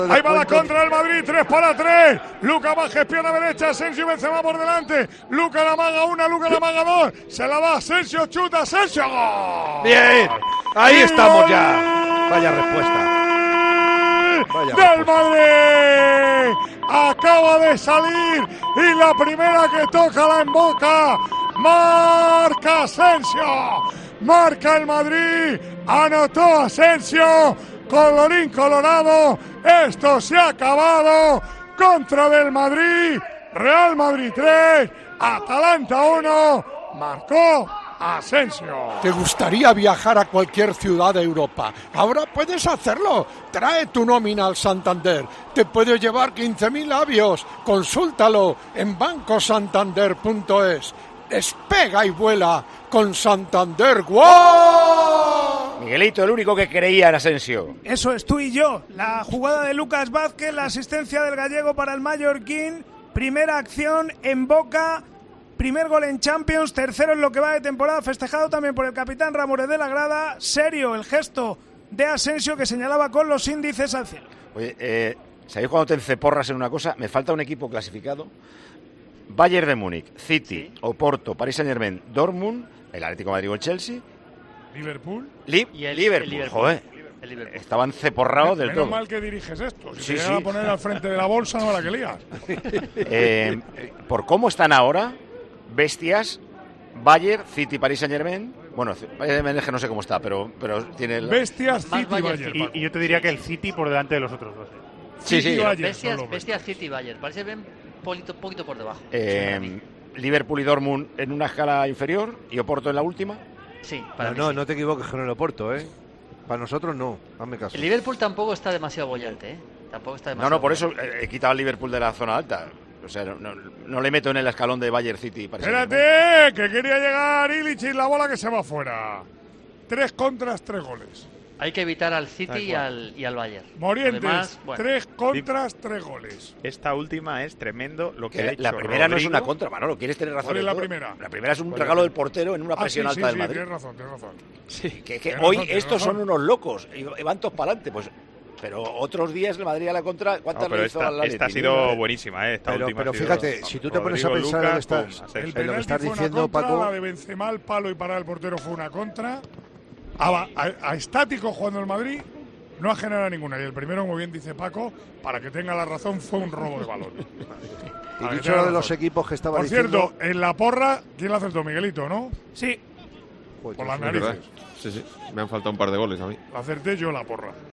Ahí va la contra del Madrid, 3-3. Lucas Vázquez, pierna derecha, Asensio y Benzema por delante. Lucas la maga 1, Lucas la maga 2. Se la da Asensio, chuta, Asensio. ¡Gol! Bien, ahí estamos ya. Vaya respuesta. Del Madrid. Acaba de salir y la primera que toca la emboca. Marca Asensio. Marca el Madrid. Anotó Asensio. Colorín colorado, esto se ha acabado. Contra del Madrid, Real Madrid 3, Atalanta 1, marcó Asensio. ¿Te gustaría viajar a cualquier ciudad de Europa? Ahora puedes hacerlo. Trae tu nómina al Santander. Te puede llevar 15.000 avios. Consúltalo en bancosantander.es. Despega y vuela con Santander. ¡Wow! Miguelito, el único que creía en Asensio. Eso es, tú y yo. La jugada de Lucas Vázquez, la asistencia del gallego para el mallorquín. Primera acción en Boca. Primer gol en Champions, tercero en lo que va de temporada, festejado también por el capitán Ramírez de la grada. Serio el gesto de Asensio que señalaba con los índices al cielo. Oye, ¿sabéis cuando te enceporras en una cosa? Me falta un equipo clasificado. Bayern de Múnich, City, Oporto, Paris Saint-Germain, Dortmund, el Atlético de Madrid o el Chelsea. Liverpool. Liverpool. Joder. Estaban ceporrados del todo. Menos mal que diriges esto. Si Sí, te llegan sí. a poner al frente de la bolsa, no la que lías. Por cómo están ahora, bestias, Bayern, City, Paris Saint-Germain. Bueno, Bayern es que no sé cómo está, pero tiene el... Bestias, City, Bayern. Y yo te diría que el City por delante de los otros dos. Sí, sí. Bestias, City, Bayern. Parece bien poquito por debajo. Liverpool y Dortmund en una escala inferior y Oporto en la última. Sí, no te equivoques con el Oporto, ¿eh? Para nosotros no, hazme caso. El Liverpool tampoco está demasiado bollante, ¿eh? Tampoco está demasiado No, por eso he quitado al Liverpool de la zona alta. O sea, no le meto en el escalón de Bayern City. Espérate, que quería llegar Illich y la bola que se va fuera. 3 contras, 3 goles. Hay que evitar al City y al Bayern. Morientes, Además, 3 contras, 3 goles. Esta última es tremendo lo que ha hecho La primera no es Rodrigo. una contra, Manolo, quieres tener razón. ¿Cuál es la primera? La primera es un regalo del portero en una presión alta del Madrid. Tienes razón. Sí, que Tienes hoy razón, estos son unos locos y van todos para adelante, pues. Pero otros días el Madrid a la contra, ¿cuántas pero le hizo al esta ha Atleti? sido buenísima, esta Pero última ha sido, fíjate, si tú te pones a Rodrigo, pensar en lo que Lucas, estás, pum, El en lo que penalti estás fue una diciendo, contra, Paco. la de Benzema al palo y para el portero fue una contra. A estático jugando el Madrid no ha generado ninguna. Y el primero, como bien dice Paco, para que tenga la razón, fue un robo de balón. Y dicho lo de los equipos que estaba Por diciendo... cierto, en la porra, ¿quién la acertó? Miguelito, ¿no? Sí. Por las Es verdad. narices. Sí, me han faltado un par de goles a mí. La acerté yo la porra.